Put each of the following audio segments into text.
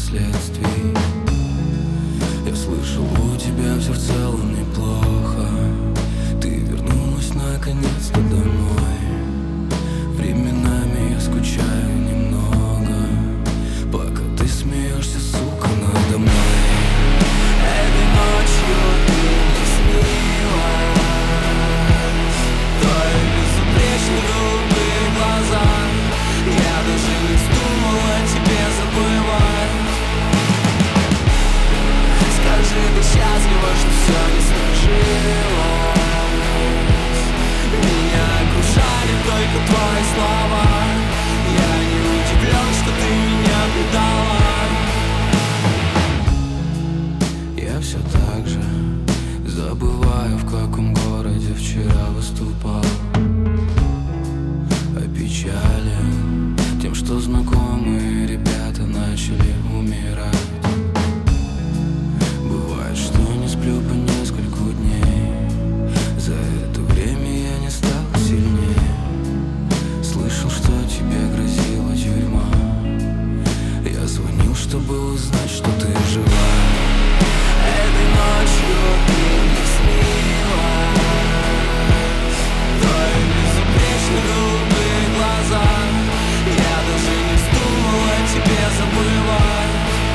последствий. Я слышал, у тебя все в целом неплохо. Ты вернулась наконец-то домой. Временами я скучаю немного, пока ты смеешься, сука, надо мной. Этой ночью ты мне снилась, твои безупречные голубые глаза. Я даже не вздумал о тебе забывать. Скажи, ты счастлива, что все не сложилось? Меня окружали только твои слова. Я не удивлен, что ты меня предала. Я все так же забываю, в каком городе вчера выступал. Опечален тем, что знакомые ребята начали умирать. Бывает, что не сплю по нескольку дней. За это время я не стал сильнее. Слышал, что тебе грозила тюрьма. Я звонил, чтобы узнать, что ты жива. Этой ночью ты мне снилась, твои безупречные голубые глаза. Я даже не вздумал о тебе забывать.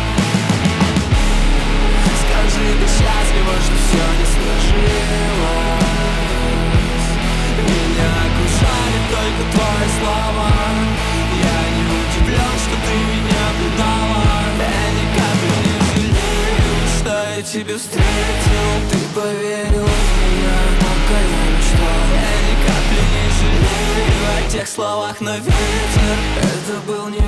Скажи, ты счастлива, что все не сложилось? Меня окружали только твои слова. Я не удивлен, что ты меня предала. Я ни капли не жалею, что я тебя встретил. Ты поверила в меня, пока я мечтал. Я ни капли не жалею о тех словах, но ветер, это был не